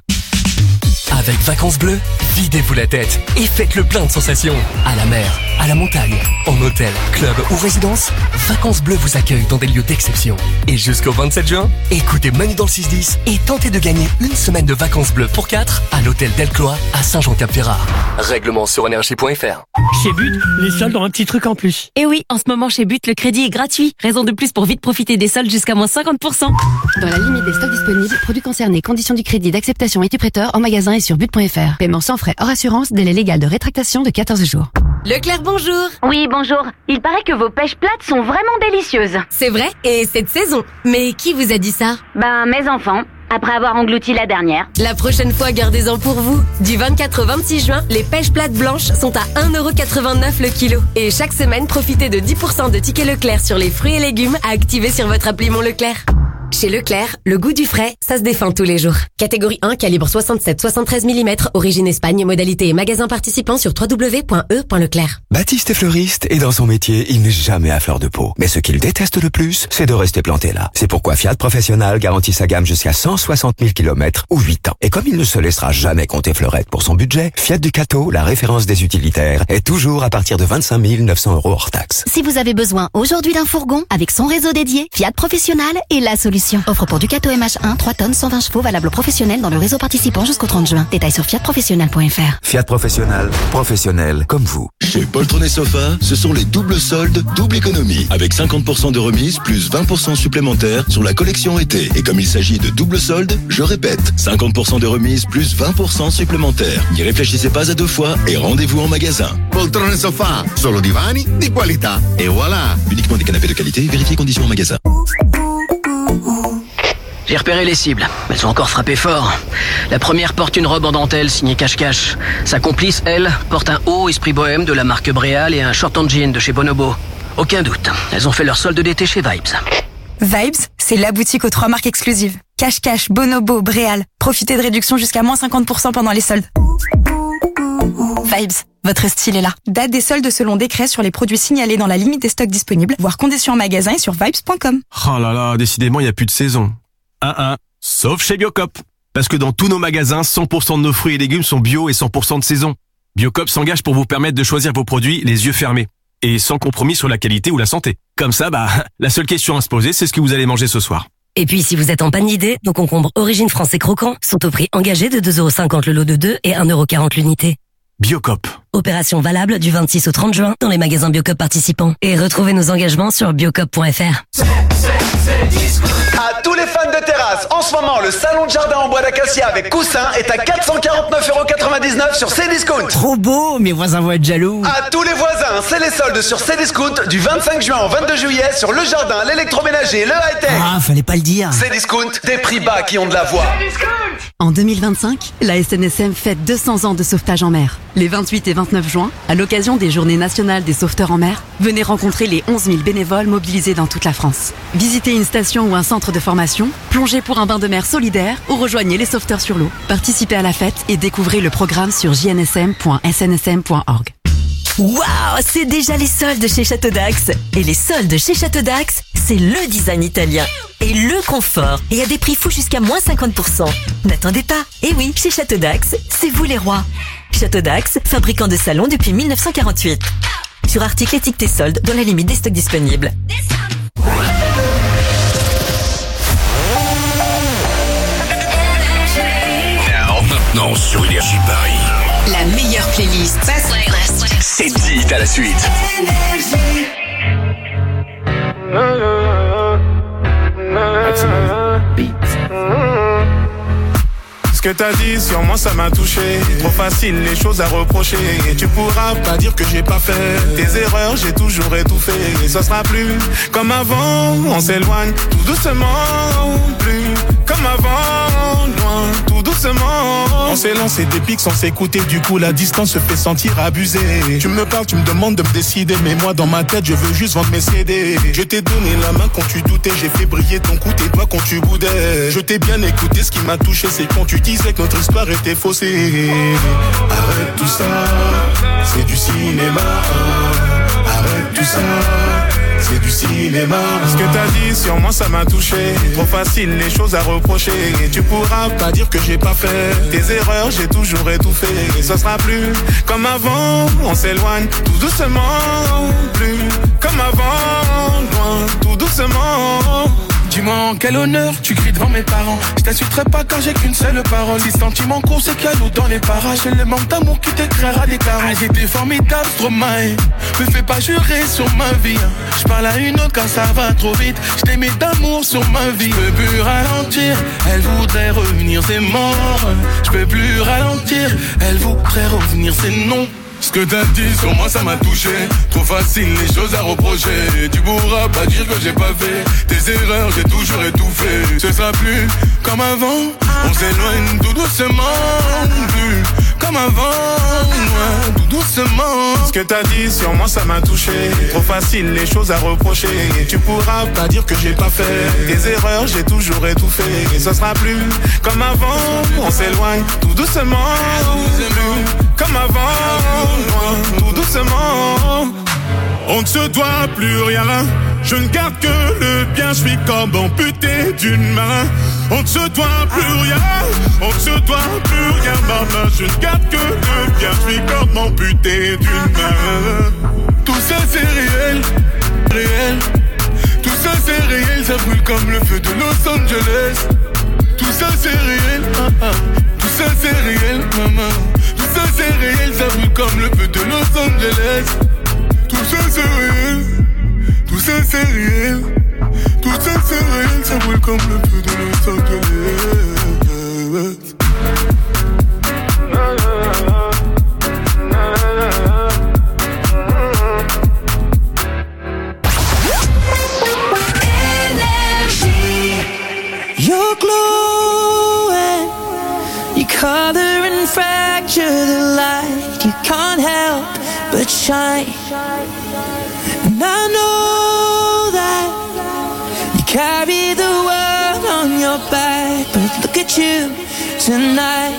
Avec Vacances Bleues, videz-vous la tête et faites le plein de sensations. À la mer, à la montagne, en hôtel, club ou résidence, Vacances Bleues vous accueille dans des lieux d'exception. Et jusqu'au vingt-sept juin, écoutez Manu dans le six dix et tentez de gagner une semaine de Vacances Bleues pour quatre à l'hôtel Delclois à Saint-Jean-Cap-Ferrat. Règlement sur énergie point f r. Chez But, les soldes ont un petit truc en plus. Et oui, en ce moment chez But, le crédit est gratuit. Raison de plus pour vite profiter des soldes jusqu'à moins cinquante pour cent. Dans la limite des stocks disponibles, produits concernés, conditions du crédit d'acceptation et du prêteur en magasin et sur but point f r. Paiement sans frais hors assurance, délai légal de rétractation de quatorze jours. Leclerc, bonjour. Oui, bonjour. Il paraît que vos pêches plates sont vraiment délicieuses. C'est vrai, et cette saison. Mais qui vous a dit ça? Ben, mes enfants. Après avoir englouti la dernière. La prochaine fois, gardez-en pour vous. Du vingt-quatre au vingt-six juin, les pêches plates blanches sont à un euro quatre-vingt-neuf le kilo. Et chaque semaine, profitez de dix pour cent de tickets Leclerc sur les fruits et légumes à activer sur votre appli Mon Leclerc. Chez Leclerc, le goût du frais, ça se défend tous les jours. Catégorie un, calibre soixante-sept soixante-treize millimètres, origine Espagne, modalité et magasin participant sur w w w point e point leclerc. Baptiste est fleuriste et dans son métier, il n'est jamais à fleur de peau. Mais ce qu'il déteste le plus, c'est de rester planté là. C'est pourquoi Fiat Professional garantit sa gamme jusqu'à cent soixante mille kilomètres ou huit ans. Et comme il ne se laissera jamais compter fleurette pour son budget, Fiat Ducato, la référence des utilitaires, est toujours à partir de vingt-cinq mille neuf cents euros hors taxe. Si vous avez besoin aujourd'hui d'un fourgon avec son réseau dédié, Fiat Professional est la solution. Offre pour Ducato M H un, trois tonnes, cent vingt chevaux, valable professionnel dans le réseau participant jusqu'au trente juin. Détails sur fiat professionnel point f r. Fiat Professional, professionnel comme vous. Chez Poltron et Sofa, ce sont les doubles soldes, double économie. Avec cinquante pour cent de remise plus vingt pour cent supplémentaires sur la collection été. Et comme il s'agit de double soldes, je répète, cinquante pour cent de remise plus vingt pour cent supplémentaires. N'y réfléchissez pas à deux fois et rendez-vous en magasin. Poltron et Sofa, solo divani di qualità. Et voilà. Uniquement des canapés de qualité, vérifiez conditions en magasin. J'ai repéré les cibles. Elles ont encore frappé fort. La première porte une robe en dentelle signée cache-cache. Sa complice, elle, porte un haut esprit bohème de la marque Bréal et un short en jean de chez Bonobo. Aucun doute. Elles ont fait leur solde d'été chez Vibes. Vibes, c'est la boutique aux trois marques exclusives. Cache-cache, Bonobo, Bréal. Profitez de réductions jusqu'à moins cinquante pour cent pendant les soldes. Vibes, votre style est là. Date des soldes selon décret sur les produits signalés dans la limite des stocks disponibles. Voir conditions en magasin et sur vibes point com. Oh là là, décidément, il n'y a plus de saison. Un un, sauf chez Biocop. Parce que dans tous nos magasins, cent pour cent de nos fruits et légumes sont bio et cent pour cent de saison. Biocop s'engage pour vous permettre de choisir vos produits les yeux fermés. Et sans compromis sur la qualité ou la santé. Comme ça, bah, la seule question à se poser, c'est ce que vous allez manger ce soir. Et puis, si vous êtes en panne d'idées, nos concombres Origine France et Croquants sont au prix engagé de deux euros cinquante le lot de deux et un euro quarante l'unité. Biocop. Opération valable du vingt-six au trente juin dans les magasins Biocop participants. Et retrouvez nos engagements sur biocop point f r. À tous les fans de terrasse, en ce moment, le salon de jardin en bois d'acacia avec coussin est à quatre cent quarante-neuf euros quatre-vingt-dix-neuf sur Cdiscount. Trop beau, mes voisins vont être jaloux. À tous les voisins, c'est les soldes sur Cdiscount du vingt-cinq juin au vingt-deux juillet sur le jardin, l'électroménager, le high-tech. Ah, fallait pas le dire. Cdiscount, des prix bas qui ont de la voix. En deux mille vingt-cinq, la S N S M fête deux cents ans de sauvetage en mer. Les vingt-huit et vingt-neuf juin, à l'occasion des Journées nationales des sauveteurs en mer, venez rencontrer les onze mille bénévoles mobilisés dans toute la France. Visitez une station ou un centre de formation, plongez pour un bain de mer solidaire ou rejoignez les sauveteurs sur l'eau. Participez à la fête et découvrez le programme sur j n s m point s n s m point org. Waouh, c'est déjà les soldes chez Château d'Axe. Et les soldes chez Château d'Axe, c'est le design italien et le confort. Et à des prix fous jusqu'à moins cinquante pour cent. N'attendez pas. Et oui, chez Château d'Axe, c'est vous les rois. Château d'Axe, fabricant de salons depuis mille neuf cent quarante-huit. Sur article étiqueté soldes dans la limite des stocks disponibles. maintenant sur Énergie Paris. La meilleure playlist. Best playlist. C'est dit à la suite. Énergie. Ce que t'as dit sur moi ça m'a touché. Trop facile les choses à reprocher. Et tu pourras pas dire que j'ai pas fait tes erreurs, j'ai toujours étouffé. Et ça sera plus comme avant. On s'éloigne tout doucement. Plus comme avant. Loin tout doucement. On s'est lancé des pics sans s'écouter. Du coup la distance se fait sentir abusée. Tu me parles, tu me demandes de me décider. Mais moi dans ma tête je veux juste vendre mes C D. Je t'ai donné la main quand tu doutais. J'ai fait briller ton cou, tes doigts quand tu boudais. Je t'ai bien écouté, ce qui m'a touché c'est quand tu dis disais que notre histoire était faussée. Arrête tout ça, c'est du cinéma. Arrête tout ça, c'est du cinéma. Ce que t'as dit sur moi ça m'a touché. Trop facile les choses à reprocher. Et tu pourras pas dire que j'ai pas fait tes erreurs, j'ai toujours étouffé. Et ça sera plus comme avant. On s'éloigne tout doucement. Plus comme avant. Loin tout doucement. Dis-moi en quel honneur tu cries devant mes parents. Je t'insulterai pas car j'ai qu'une seule parole. Si sentiment court c'est qu'il y a l'eau dans les parages. C'est le manque d'amour qui t'écrira des carreaux. Ah, j'étais formidable, Stromae. Me fais pas jurer sur ma vie. Je parle à une autre car ça va trop vite. Je t'aimais d'amour sur ma vie. Je peux plus ralentir, elle voudrait revenir, c'est mort. Je peux plus ralentir, elle voudrait revenir, c'est non. Ce que t'as dit sur moi ça m'a touché. Trop facile les choses à reprocher. Tu pourras pas dire que j'ai pas fait tes erreurs, j'ai toujours étouffé. Ce sera plus comme avant. On s'éloigne tout doucement. Plus comme avant. Ouais, tout doucement. Ce que t'as dit sur moi ça m'a touché. Trop facile les choses à reprocher. Et tu pourras pas dire que j'ai pas fait tes erreurs, j'ai toujours étouffé. Et ce sera plus comme avant. On s'éloigne tout doucement. Plus comme avant. Loin, tout doucement. On ne se doit plus rien. Je ne garde que le bien. Je suis comme amputé d'une main. On ne se doit plus rien. On ne se doit plus rien, maman. Je ne garde que le bien. Je suis comme amputé d'une main. Tout ça c'est réel, réel. Tout ça c'est réel. Ça brûle comme le feu de Los Angeles. Tout ça c'est réel. Ah, ah. Tout ça c'est réel, maman. Tout ça c'est réel, ça brûle comme le feu de Los Angeles. Tout ça c'est réel, tout ça c'est réel. Tout ça c'est réel, ça brûle comme le feu de Los Angeles. You're glowing, you color and fracture the light. You can't help but shine. And I know that you carry the world on your back, but look at you tonight.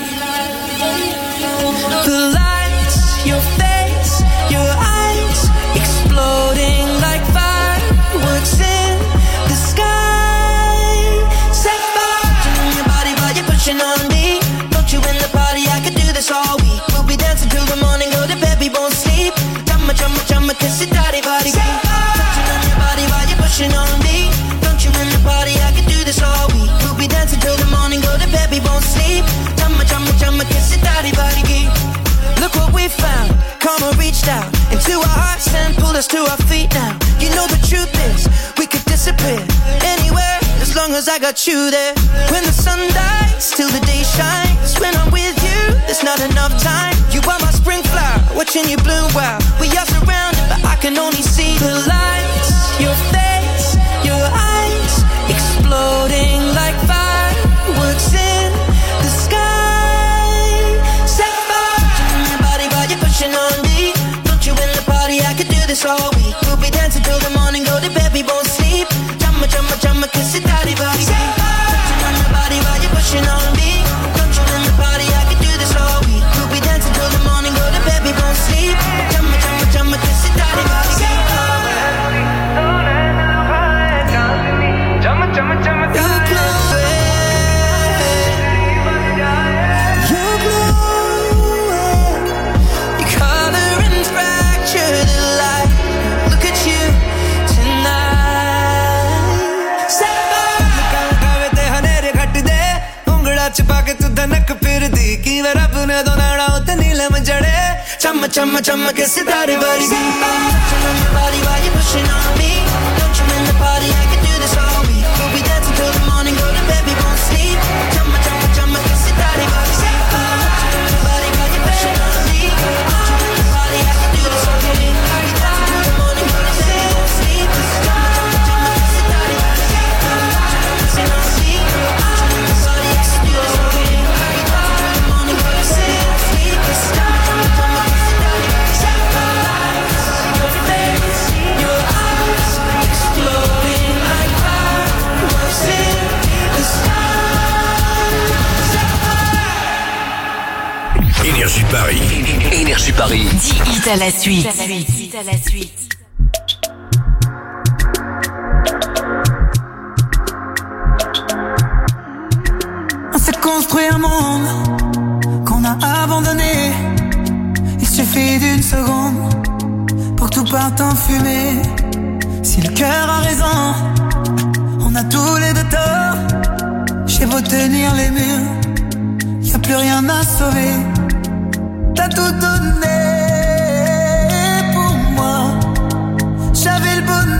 The lights, your face, your eyes, exploding like fireworks in the sky. Set fire in your body while you're pushing on me. Don't you in the party, I could do this all week. We'll be dancing till the morning, go to bed, we won't sleep. Chumma, chumma, chumma, kiss it, daddy, body. Touching on your body while you're pushing on me. Don't you in the party, I could do this all week. We'll be dancing till the morning, go to bed, we won't sleep. Chumma, chumma, chumma, kiss it, daddy, body. Look what we found, karma reached out into our hearts and pulled us to our feet now. You know the truth is, we could disappear anywhere as long as I got you there. When the sun dies, till the day shines. When I'm with you, there's not enough time. You are my spring flower, watching you bloom wild. We are surrounded, but I can only see the lights. Your face, your eyes, exploding like fireworks in the sky. Set fire in your body while you're pushing on me. Don't you in the party, I could do this all week. We'll be dancing till the morning, go to bed, we won't sleep. Chumma, chumma, chumma, kiss it, daddy, body. Touching on your body while you're pushing on me. Don't you in the party, I could do this all week. We'll be dancing till the morning, go to bed, we won't sleep. Chumma, chumma, chumma, kiss it, daddy, body. chumma, chumma, chumma, che sitarre vari di touching on your body while you're pushing on me. Don't you in the party, I can do this all week. We'll be dancing till the morning, go to bed, we won't sleep. Chumma, chumma, chumma, che sitarre vari di touching on your body while you're pushing on me. Don't you in the party, I can do this all week. We'll be dancing till the morning, go to bed, we won't sleep. Chumma, chumma, chumma, che sitarre vari di touching on me. Don't you in the party, I can do this all week. We'll be dancing till the morning, go to bed, we won't sleep. Chumma, chumma, chumma, che sitarre vari di touching your face, your eyes exploding like fireworks in the sky. Énergie Paris. Énergie Paris. dix hits à la suite. dix hits à la suite. On s'est construit un monde qu'on a abandonné. Il suffit d'une seconde pour que tout parte en fumée. Si le cœur a raison, on a tous les deux tort. J'ai beau tenir les murs, y a plus rien à sauver. T'as tout donné pour moi. J'avais le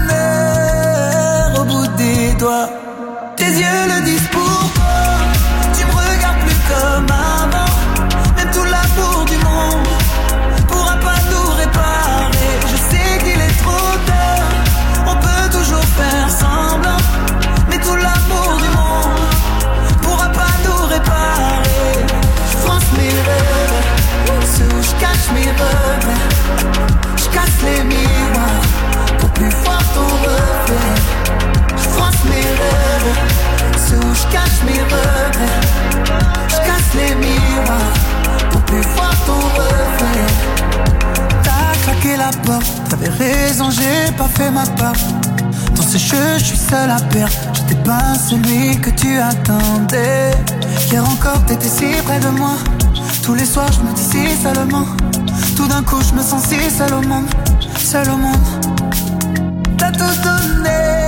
bonheur au bout des doigts. Tes yeux le disent pourquoi. Tu me regardes plus comme avant. Même tout l'amour du monde pourra pas nous réparer. Je sais qu'il est trop tard. On peut toujours faire semblant, mais tout l'amour du monde pourra pas nous réparer. Je France mes rêves, ceux où je cache mes regrets. Je casse les miroirs pour plus voir ton reflet. Je France mes rêves, ceux où je cache mes regrets. Je casse les miroirs pour plus voir ton reflet. T'as claqué la porte, t'avais raison, j'ai pas fait ma part. Dans ce jeu, je suis seul à perdre. J'étais pas celui que tu attendais. Hier encore, t'étais si près de moi. Tous les soirs, je me dis si seulement. Tout d'un coup, je me sens si seul au monde. Seul au monde. T'as tout donné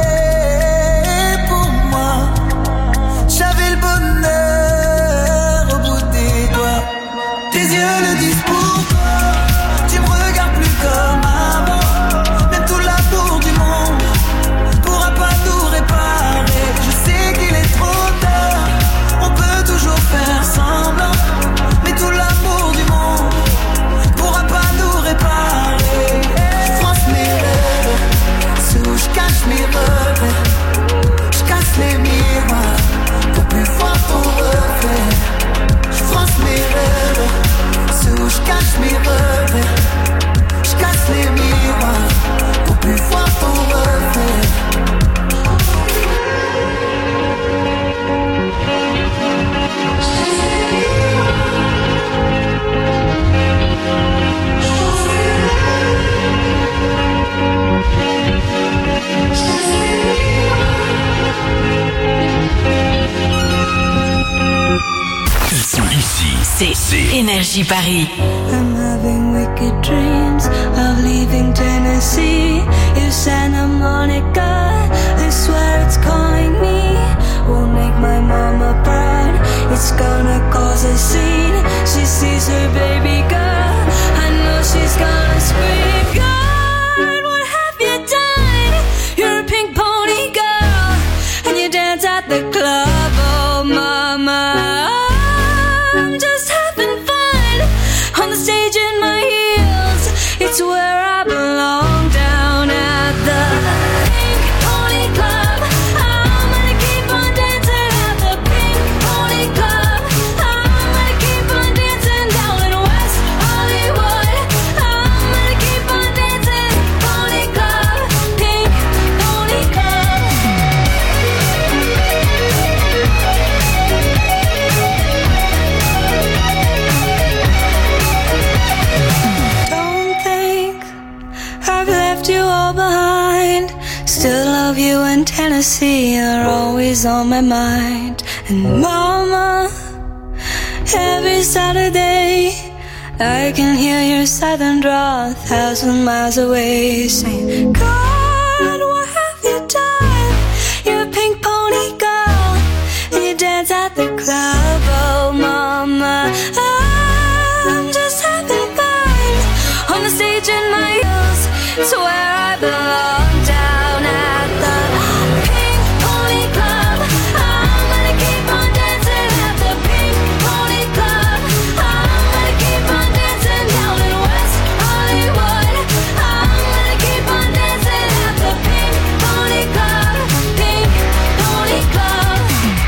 pour moi. J'avais le bonheur au bout des doigts. Tes yeux le disent pourquoi. Tu me regardes plus comme avant. Même tout l'amour du monde pourra pas nous réparer. Je sais qu'il est trop tard. On peut toujours faire semblant, mais tout l'amour du monde pourra pas nous réparer. Je France mes rêves, ceux où je cache mes regrets. Je casse les miroirs pour plus voir ton reflet. Je France mes rêves, ceux où je cache mes regrets. Je casse les miroirs pour plus voir ton reflet. Ici, c'est Énergie Paris. I'm having wicked dreams of leaving Tennessee. If Santa Monica, I swear it's calling me. Won't make my mama proud. It's gonna cause a scene. She sees her baby girl. I know she's gonna scream. God, what have you done? You're a pink pony girl, and you dance at the club. Oh, mama. I'm just having fun on the stage in my heels. It's where I belong, down at the Pink Pony Club. I'm gonna keep on dancing at the Pink Pony Club. I'm gonna keep on dancing down in West Hollywood. I'm gonna keep on dancing, Pony Club, Pink Pony Club. Don't think I've left you all behind. Still love you and Tennessee are always on my mind. And mama, every Saturday I can hear your southern drawl a thousand miles away, saying, God, what have you done? You're a pink pony girl, and you dance at the club. Oh, mama, I'm just having fun That's where I belong, down at the Pink Pony Club. I'm gonna keep on dancing at the Pink Pony Club. I'm gonna keep on dancing down in West Hollywood. I'm gonna keep on dancing at the Pink Pony Club. Pink Pony Club.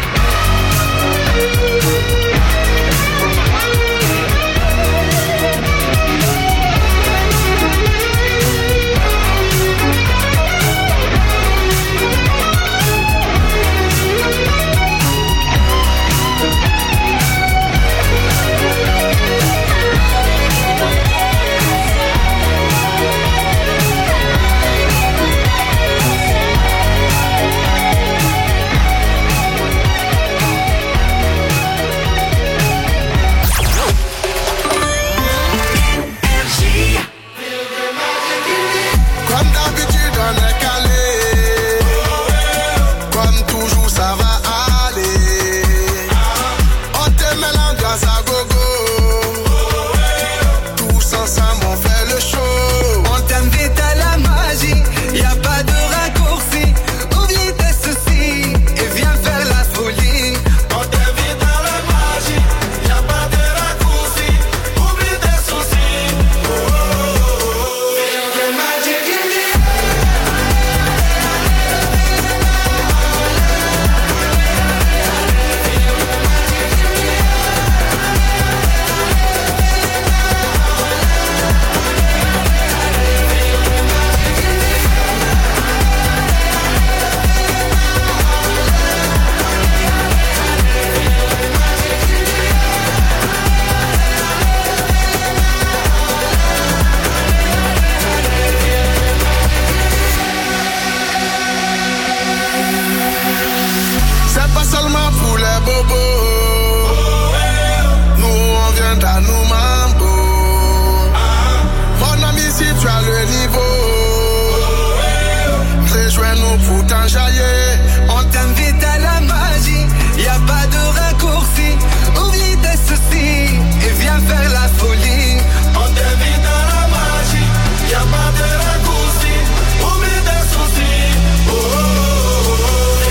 Comme d'habitude on est calé, comme toujours ça va aller. On te met l'ambiance à gogo, tous ensemble on fait le show. On t'invite à la magie, y a pas de raccourci. Oublie tes soucis et viens faire la folie. On t'invite à la magie, y a pas de raccourci. Oublie tes soucis. Oh, oh, oh, oh. Feel the magic in the air. C'est pas seulement pour les bobos, nous on vient à nous mambo. Mon ami, si tu as le niveau, rejoins-nous pour t'enjailler. On t'invite à la magie, y a pas de raccourci. Oublie tes soucis et viens faire la folie. On t'invite à la magie, y a pas de raccourci. Oublie tes soucis. Oh, oh, oh, oh.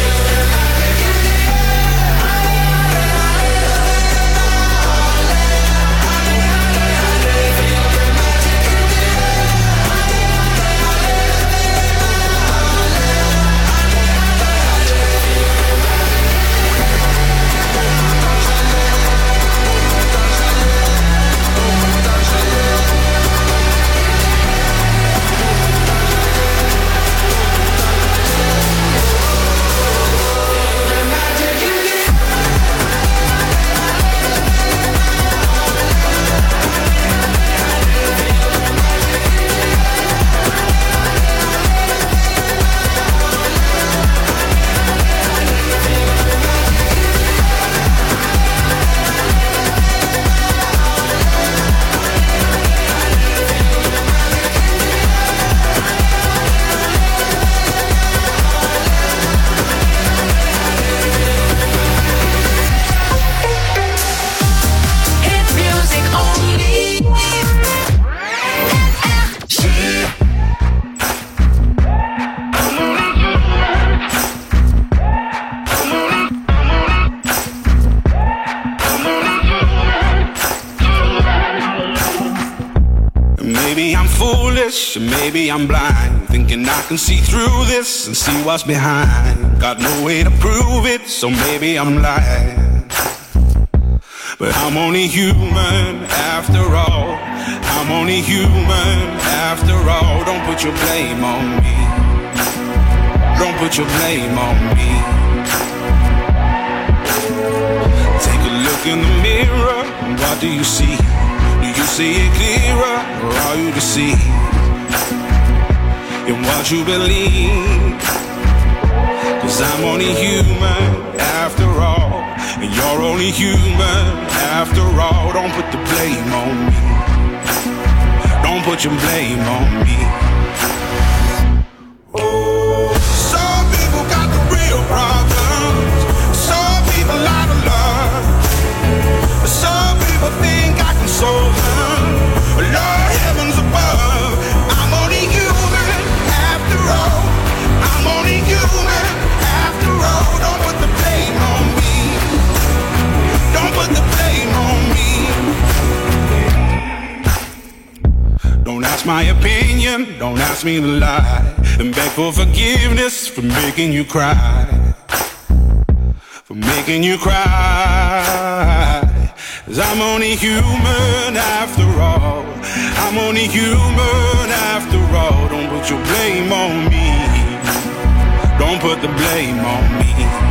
It's music only. Maybe I'm foolish, maybe I'm blind, thinking I can see through this and see what's behind. Got no way to prove it, so maybe I'm lying. But I'm only human after all. I'm only human after all. Don't put your blame on me. Don't put your blame on me. Take a look in the mirror, what do you see? Do you see it clearer, or are you deceived in what you believe? Cause I'm only human after all, and you're only human after all. Don't put the blame on me. Don't put your blame on me. Some people got the real problems. Some people out of love. Some people think I can solve them. Lord, heavens above, I'm only human my opinion, don't ask me to lie. And beg for forgiveness for making you cry. For making you cry. 'Cause I'm only human after all. I'm only human after all. Don't put your blame on me. Don't put the blame on me.